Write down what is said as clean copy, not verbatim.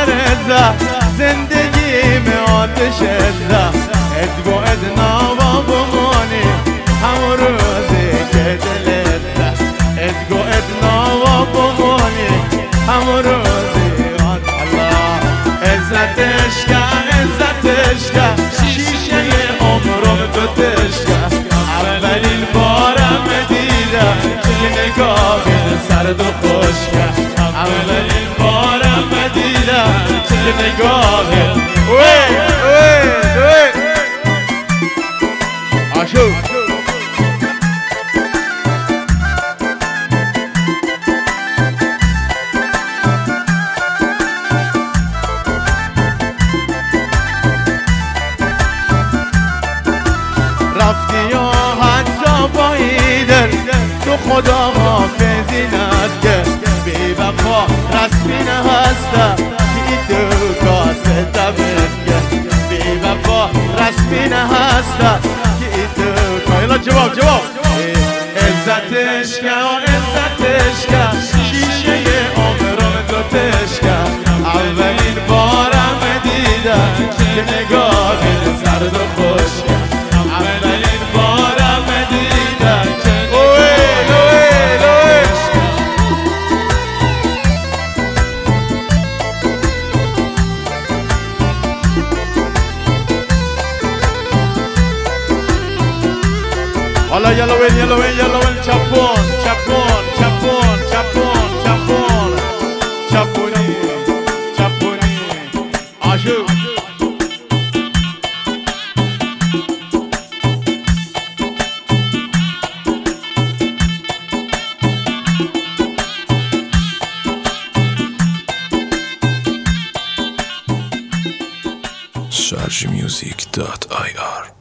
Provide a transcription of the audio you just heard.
ارزه زندگیم آتش ازه ادگو ادناوا بمانی همون روزی که دلت ده ادگو ادناوا بمانی همون روزی الله عزتش که شیشه عمرم تو تشکه اولین بارم دیدم که نگاه سرد و خوشکه اولین بارم دیدم که نگاه آشو رفتی یا حتی با ایدل تو خدا حافظی نزگه بی وفا رسمی نهسته که تو کاسه دبنگه بی وفا رسمی نهسته که تو کایلا جواب عزتش که شیشه عمرم تو تشکه اولین بارم دیدم که نگاه سرد و خوشکه اولین بارم دیدم که حالا یلوین چپون چپونی آشو sharjmusic.ir